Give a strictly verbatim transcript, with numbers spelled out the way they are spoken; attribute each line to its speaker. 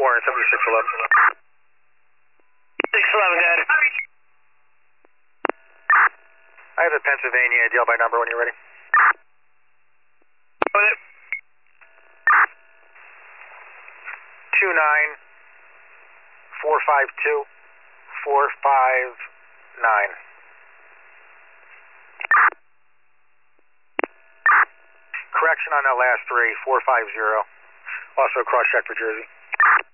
Speaker 1: Warren, seventy-six eleven.
Speaker 2: six eleven, got it.
Speaker 1: I have the Pennsylvania deal by number when you're ready.
Speaker 2: With it.
Speaker 1: two nine four five two four five nine. Correction on that last three, four five zero. Also cross check for Jersey.